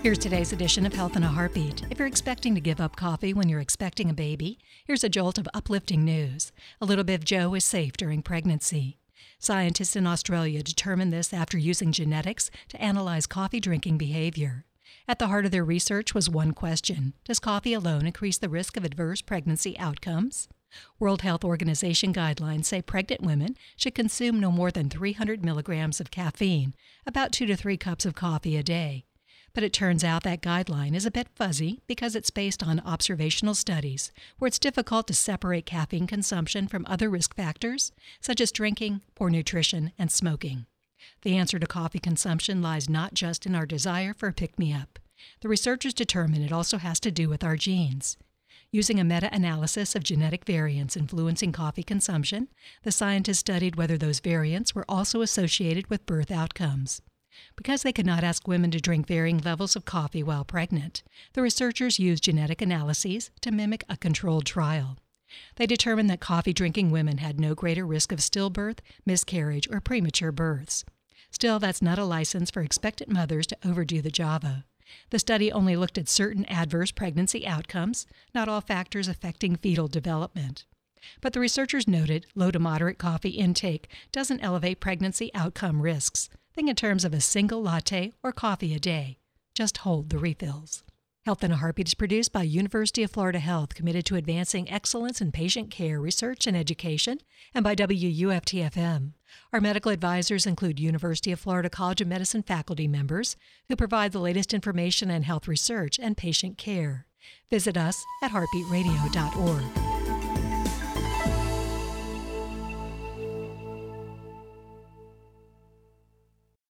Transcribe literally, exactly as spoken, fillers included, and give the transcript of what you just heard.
Here's today's edition of Health in a Heartbeat. If you're expecting to give up coffee when you're expecting a baby, here's a jolt of uplifting news. A little bit of Joe is safe during pregnancy. Scientists in Australia determined this after using genetics to analyze coffee drinking behavior. At the heart of their research was one question: does coffee alone increase the risk of adverse pregnancy outcomes? World Health Organization guidelines say pregnant women should consume no more than three hundred milligrams of caffeine, about two to three cups of coffee a day. But it turns out that guideline is a bit fuzzy because it's based on observational studies, where it's difficult to separate caffeine consumption from other risk factors, such as drinking, poor nutrition, and smoking. The answer to coffee consumption lies not just in our desire for a pick-me-up. The researchers determine it also has to do with our genes. Using a meta-analysis of genetic variants influencing coffee consumption, the scientists studied whether those variants were also associated with birth outcomes. Because they could not ask women to drink varying levels of coffee while pregnant, the researchers used genetic analyses to mimic a controlled trial. They determined that coffee-drinking women had no greater risk of stillbirth, miscarriage, or premature births. Still, that's not a license for expectant mothers to overdo the Java. The study only looked at certain adverse pregnancy outcomes, not all factors affecting fetal development. But the researchers noted low to moderate coffee intake doesn't elevate pregnancy outcome risks. Think in terms of a single latte or coffee a day. Just hold the refills. Health in a Heartbeat is produced by University of Florida Health, committed to advancing excellence in patient care, research, and education, and by W U F T F M. Our medical advisors include University of Florida College of Medicine faculty members who provide the latest information on health research and patient care. Visit us at heartbeat radio dot org.